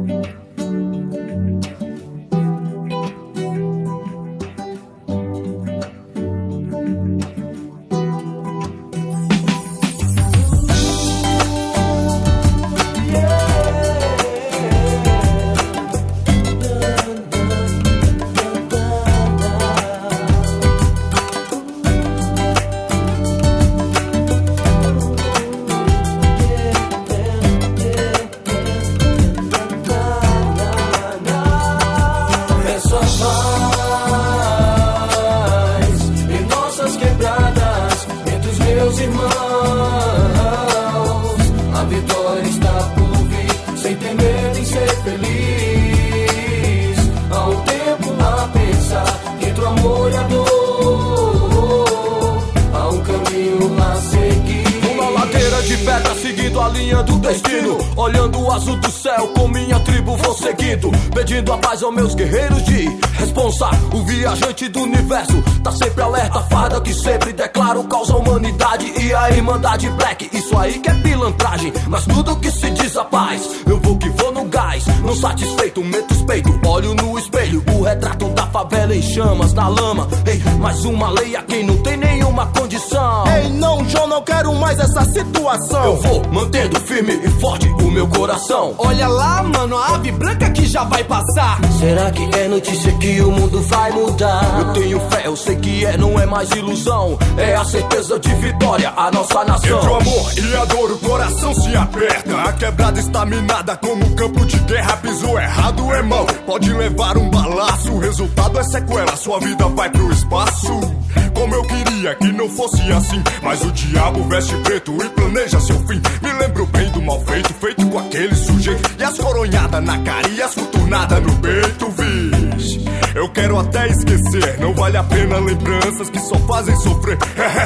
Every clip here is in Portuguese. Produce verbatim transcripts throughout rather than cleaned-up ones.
a linha do destino, olhando o azul do céu, com minha tribo vou seguindo, pedindo a paz aos meus guerreiros de responsa. O viajante do universo tá sempre alerta, farda que sempre declaro causa a humanidade e a irmandade black. Isso aí que é pilantragem, mas tudo que se diz a paz. Eu vou que vou no gás, não satisfeito, meto os peitos, olho no espelho, o retrato da favela em chamas, na lama. Ei, mais uma lei a quem não tem nenhuma condição. Ei, não, João, não quero mais essa situação. Eu vou mantendo firme e forte o meu coração. Olha lá, mano, a ave branca que já vai passar. Será que é notícia que o mundo vai mudar? Eu tenho fé, eu sei que é, não é mais ilusão. É a certeza de vitória, a nossa nação. Entre o amor e a dor o coração se aperta. A quebrada está minada como um campo de guerra. Pisou errado é mal, pode levar um balaço. O resultado é sequela, sua vida vai pro espaço. Como eu queria que não fosse assim, mas o diabo veste preto e planeja seu fim. Me lembro bem do mal feito, feito com aquele sujeito. E as coronhadas na cara e as coturnadas no peito, vixe. Eu quero até esquecer, não vale a pena lembranças que só fazem sofrer.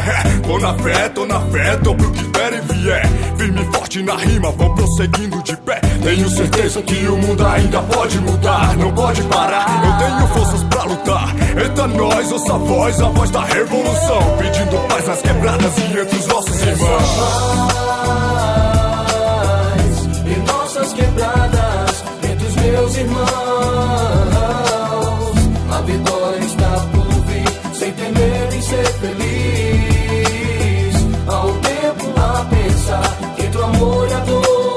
Tô na fé, tô na fé, tô pro que der e vier. Firme e forte na rima, vou prosseguindo de pé. Tenho certeza que o mundo ainda pode mudar, não pode parar. Eu tenho forças pra lutar. Eita nós, ouça a voz, a voz da revolução, pedindo paz nas quebradas e entre os nossos irmãos. Em nossas quebradas, entre os meus irmãos, a vitória está por vir, sem temer em ser feliz. Há um tempo a pensar, entre o amor e a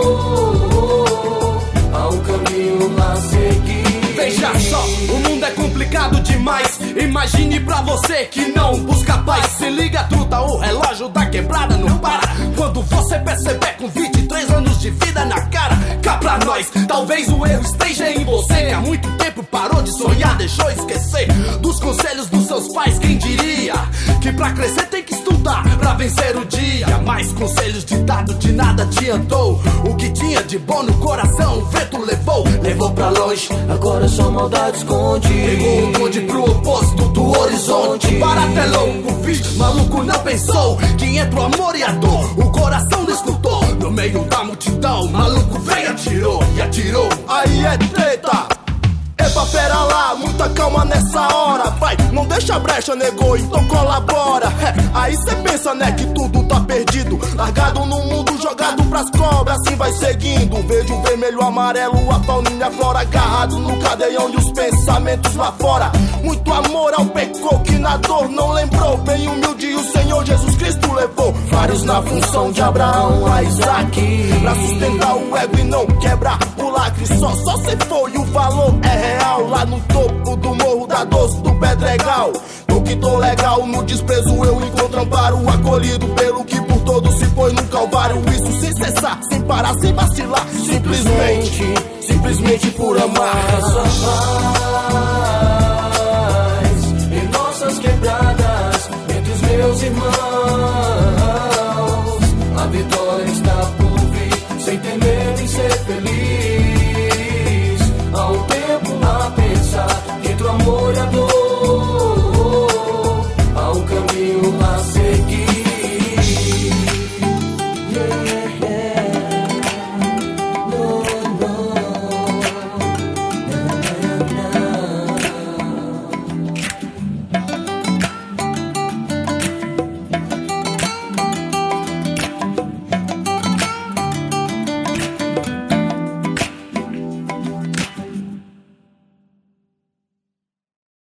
dor, há um caminho a seguir. Veja só, o mundo é complicado demais. Imagine pra você que não busca paz. Se liga, truta, o relógio da quebrada não para. Quando você perceber com vinte e três anos de vida na cara, cá pra nós, talvez o erro esteja em você, que há muito tempo parou de sonhar, deixou esquecer dos conselhos dos seus pais. Quem diria que pra crescer tem que estudar pra vencer o dia? Mas conselhos de dado de nada adiantou. O que tinha de bom no coração o vento levou, levou pra longe, agora só maldade esconde. Pegou um bonde pro oposto do horizonte. Para até louco, bicho, maluco não pensou que entre o amor e a dor, o coração não escutou. No meio da multidão, maluco veio, atirou e atirou. Aí é treta. Epa, pera lá, muita calma nessa hora. Vai, não deixa brecha, negou, então colabora. É, aí cê pensa, né, que tudo tá perdido, largado no mundo, jogado pras cobras, assim vai seguindo. Vejo o vermelho, amarelo, a fauna e a flora, agarrado no cadeião e os pensamentos lá fora. Muito amor ao pecou que na dor não lembrou. Bem humilde o Senhor Jesus Cristo levou vários na função de Abraão a Isaac, pra sustentar o ego e não quebrar o lacre. Só, só cê foi, o valor é real. Lá no topo do morro da doce do Pedregal, tô que tô legal, no desprezo eu encontro amparo, acolhido pelo que por todos se foi no calvário. Isso sem cessar, sem parar, sem vacilar, simplesmente, simplesmente por amar.